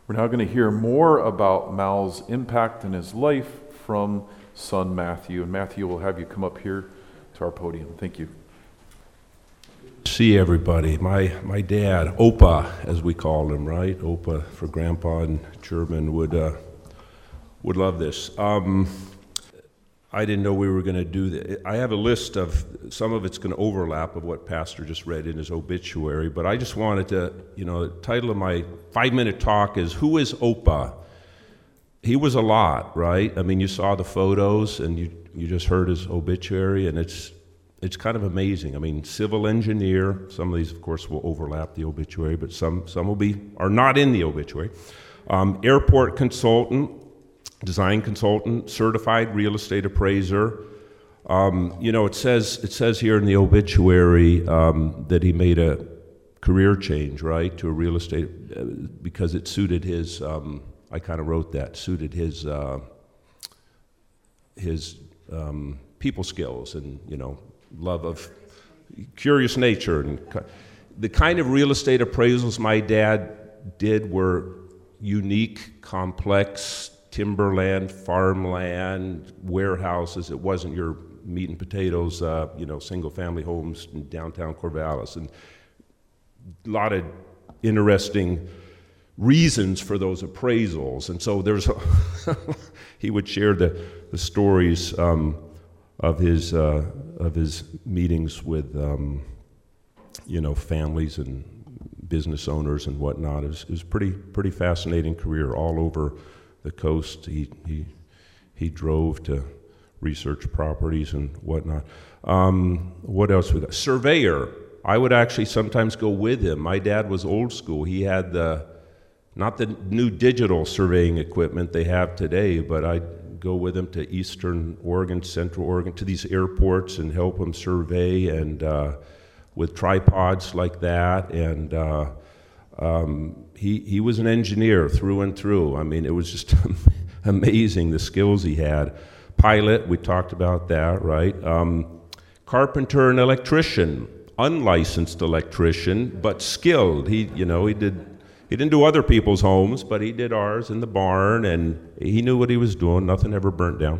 We're now going to hear more about Mal's impact in his life from son Matthew. And Matthew will have you come up here to our podium. Thank you. See everybody. My dad, Opa, as we called him, right? Opa for Grandpa in German, would love this. I didn't know we were going to do that. I have a list of, some of it's going to overlap of what Pastor just read in his obituary, but I just wanted to, the title of my 5-minute talk is, Who is Opa? He was a lot, right? I mean, you saw the photos and you just heard his obituary, and it's kind of amazing. I mean, civil engineer, some of these, of course, will overlap the obituary, but some are not in the obituary. Airport consultant, design consultant, certified real estate appraiser. It says here in the obituary that he made a career change, right, to a real estate because it suited his. I kind of wrote that suited his people skills and love of curious nature, and the kind of real estate appraisals my dad did were unique, complex. Timberland, farmland, warehouses. It wasn't your meat and potatoes, single-family homes in downtown Corvallis. And a lot of interesting reasons for those appraisals. And so he would share the stories of his meetings with families and business owners and whatnot. It was pretty fascinating career all over the coast. He drove to research properties and whatnot. What else we got? Surveyor. I would actually sometimes go with him. My dad was old school. He had not the new digital surveying equipment they have today, but I'd go with him to Eastern Oregon, Central Oregon, to these airports and help him survey, and with tripods like that. And he was an engineer through and through. I mean, it was just amazing the skills he had. Pilot, we talked about that, right? Carpenter and electrician, unlicensed electrician, but skilled. He didn't do other people's homes, but he did ours in the barn, and he knew what he was doing. Nothing ever burnt down.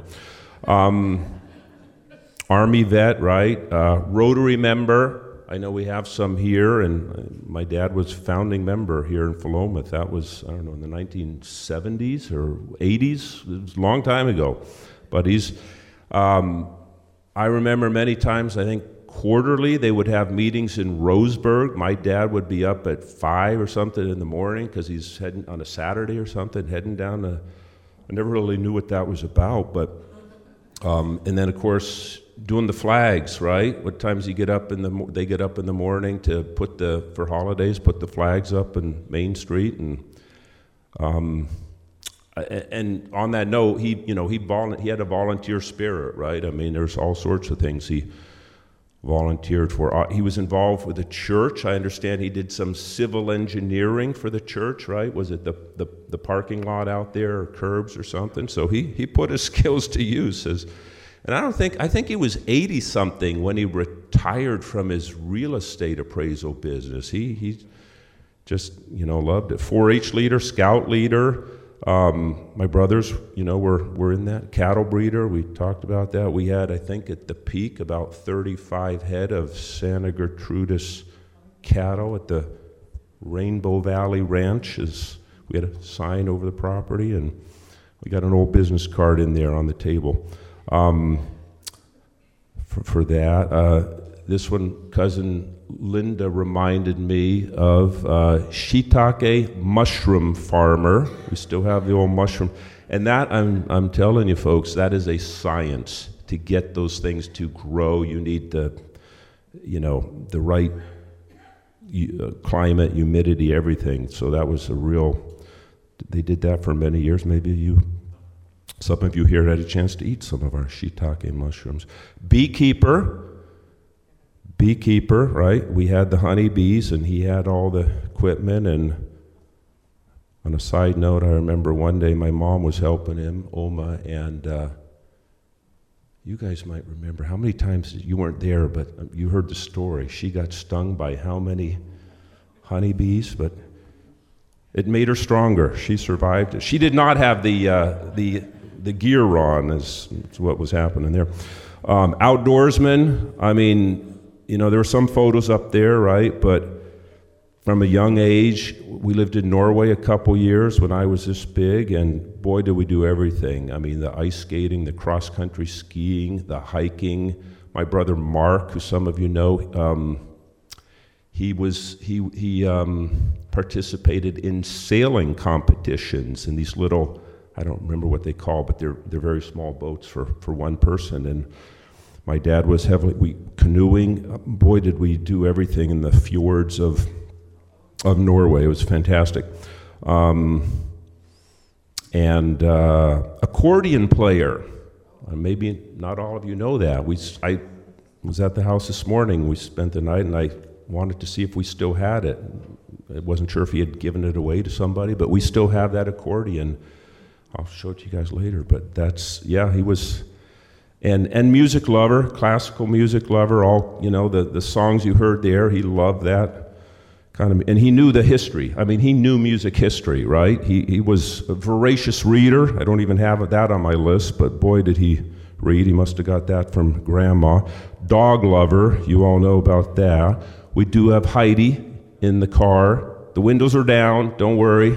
Army vet, right? Rotary member. I know we have some here, and my dad was founding member here in Philomath. That was, I don't know, in the 1970s or 80s. It was a long time ago. But I remember many times, I think quarterly, they would have meetings in Roseburg. My dad would be up at 5 or something in the morning because he's heading on a Saturday or something, heading down to, I never really knew what that was about, but, and then of course, doing the flags, right? What times they get up in the morning to for holidays, put the flags up in Main Street, and on that note, he had a volunteer spirit, right? I mean, there's all sorts of things he volunteered for. He was involved with the church. I understand he did some civil engineering for the church, right? Was it the parking lot out there, or curbs or something? So he put his skills to use and I think he was 80-something when he retired from his real estate appraisal business. He just, loved it. 4-H leader, scout leader. My brothers, were in that. Cattle breeder, we talked about that. We had, I think, at the peak, about 35 head of Santa Gertrudis cattle at the Rainbow Valley Ranch. We had a sign over the property, and we got an old business card in there on the table. For that. This one, cousin Linda reminded me of shiitake mushroom farmer. We still have the old mushroom. And that, I'm telling you folks, that is a science to get those things to grow. You need the right climate, humidity, everything. So that was they did that for many years. Maybe some of you here had a chance to eat some of our shiitake mushrooms. Beekeeper, right? We had the honeybees, and he had all the equipment. And on a side note, I remember one day my mom was helping him, Oma, and you guys might remember how many times you weren't there, but you heard the story. She got stung by how many honeybees? But it made her stronger. She survived it. She did not have the gear on, is what was happening there. Outdoorsman, I mean, you know, there were some photos up there, right? But from a young age, we lived in Norway a couple years when I was this big, and boy, did we do everything. I mean, the ice skating, the cross-country skiing, the hiking. My brother Mark, who some of you know, he participated in sailing competitions in these little, I don't remember what they call, but they're very small boats for one person. And my dad was canoeing. Boy, did we do everything in the fjords of Norway. It was fantastic. And accordion player. Maybe not all of you know that. I was at the house this morning. We spent the night, and I wanted to see if we still had it. I wasn't sure if he had given it away to somebody, but we still have that accordion. I'll show it to you guys later. But he was, and music lover, classical music lover. All, you know, the songs you heard there, he loved that kind of, and he knew the history. I mean, he knew music history, right? He was a voracious reader. I don't even have that on my list, but boy, did he read. He must have got that from Grandma. Dog lover, you all know about that. We do have Heidi in the car. The windows are down, don't worry.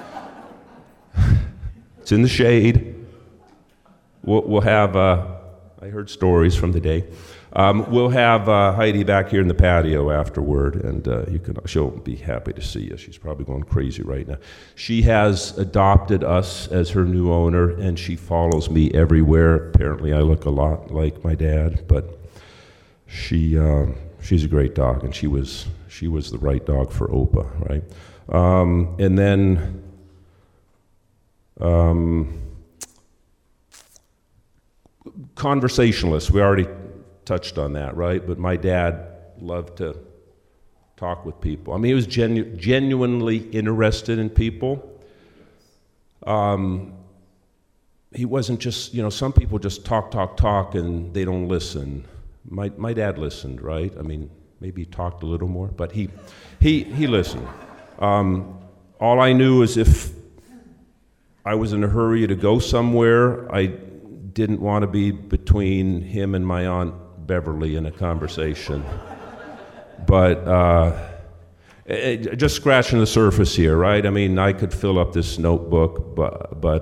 It's in the shade. We'll have, I heard stories from the day. We'll have Heidi back here in the patio afterward, and she'll be happy to see you. She's probably going crazy right now. She has adopted us as her new owner, and she follows me everywhere. Apparently I look a lot like my dad, but she's a great dog, and she was the right dog for Opa, right? And then conversationalist, we already touched on that, right? But my dad loved to talk with people. I mean, he was genuinely interested in people. He wasn't just, you know, some people just talk, and they don't listen. My dad listened, right? I mean, maybe he talked a little more, but he listened. All I knew is if I was in a hurry to go somewhere, I didn't want to be between him and my Aunt Beverly in a conversation. But just scratching the surface here, right? I mean, I could fill up this notebook, but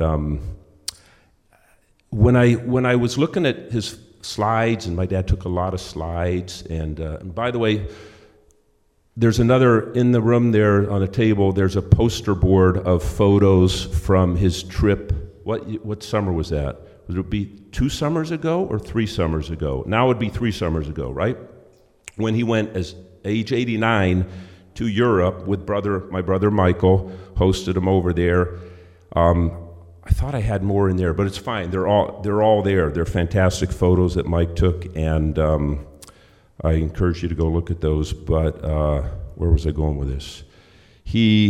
when I was looking at his slides, and my dad took a lot of slides, and by the way, there's another in the room there on a table. There's a poster board of photos from his trip. What summer was that? Would it be 2 summers ago or 3 summers ago? Now it would be 3 summers ago, right? When he went as age 89 to Europe with my brother Michael, hosted him over there. I thought I had more in there, but it's fine. They're all there. They're fantastic photos that Mike took, and I encourage you to go look at those. But where was I going with this? He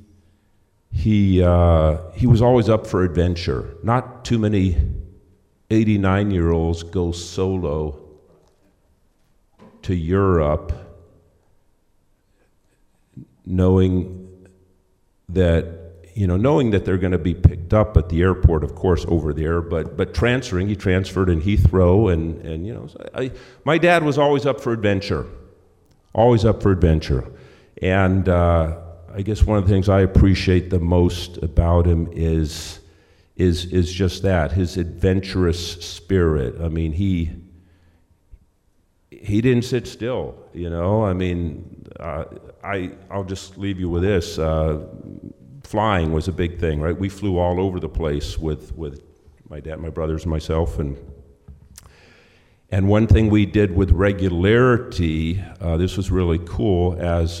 was always up for adventure. Not too many 89-year-olds go solo to Europe, knowing that they're going to be picked up at the airport, of course, over there, but he transferred in Heathrow, and you know, my dad was always up for adventure, and I guess one of the things I appreciate the most about him is just that, his adventurous spirit. I mean, he didn't sit still, you know. I mean, I'll just leave you with this. Flying was a big thing, right? We flew all over the place with my dad, my brothers, and myself, and one thing we did with regularity, this was really cool, as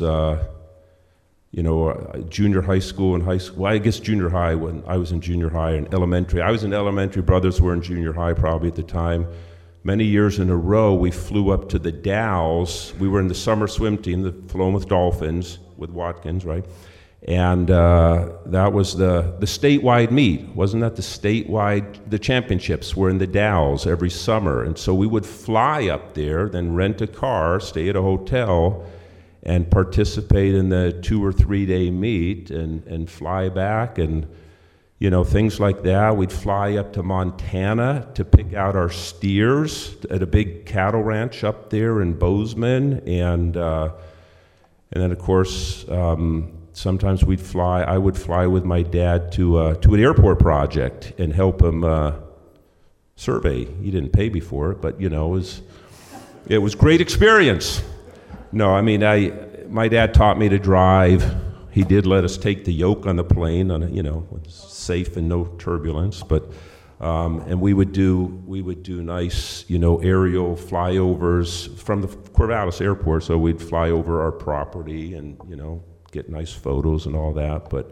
junior high school and high school. Well, I guess junior high, when I was in junior high and elementary. I was in elementary, brothers were in junior high probably at the time. Many years in a row, we flew up to the Dalles. We were in the summer swim team, the Philomath Dolphins with Watkins, right? And that was the statewide meet. Wasn't that the championships were in the Dalles every summer. And so we would fly up there, then rent a car, stay at a hotel, and participate in the 2 or 3 day meet and fly back and, you know, things like that. We'd fly up to Montana to pick out our steers at a big cattle ranch up there in Bozeman. And then, of course, sometimes I would fly with my dad to an airport project and help him survey. He didn't pay me for it, but, you know, it was great experience. No, I mean, my dad taught me to drive. He did let us take the yoke on the plane, you know, safe and no turbulence. But and we would do nice, you know, aerial flyovers from the Corvallis Airport. So we'd fly over our property and, you know, get nice photos and all that. But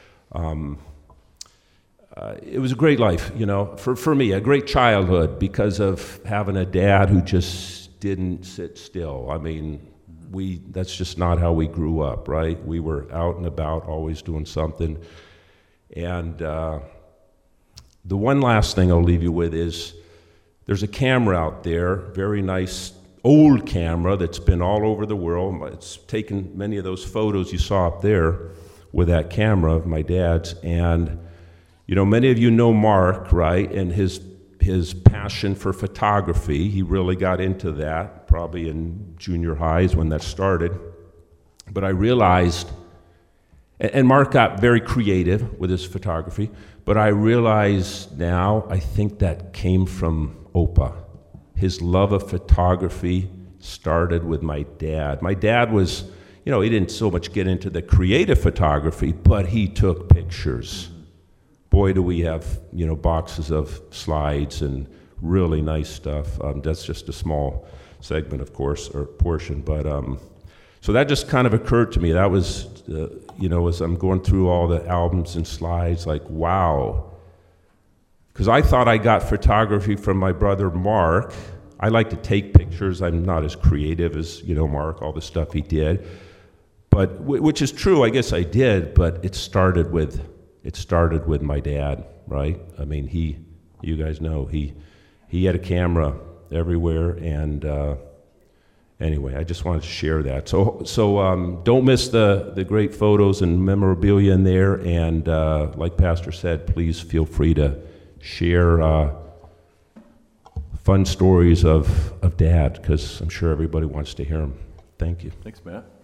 it was a great life, you know, for me, a great childhood because of having a dad who just didn't sit still. I mean, that's just not how we grew up, right? We were out and about, always doing something. And the one last thing I'll leave you with is there's a camera out there, very nice old camera that's been all over the world. It's taken many of those photos you saw up there with that camera of my dad's. And, you know, many of you know Mark, right? And his passion for photography. He really got into that probably in junior high is when that started. But I realized, and Mark got very creative with his photography, but I realize now I think that came from Opa. His love of photography started with my dad. My dad was, you know, he didn't so much get into the creative photography, but he took pictures. Boy, do we have, you know, boxes of slides and really nice stuff. That's just a small segment, of course, or portion. But so that just kind of occurred to me. That was, you know, as I'm going through all the albums and slides, like, wow. Because I thought I got photography from my brother Mark. I like to take pictures. I'm not as creative as, you know, Mark, all the stuff he did. But, which is true, I guess I did, but it started with my dad, right? I mean, you guys know, he had a camera everywhere, and anyway, I just wanted to share that. So don't miss the great photos and memorabilia in there, and like Pastor said, please feel free to share fun stories of Dad, because I'm sure everybody wants to hear them. Thank you. Thanks, Matt.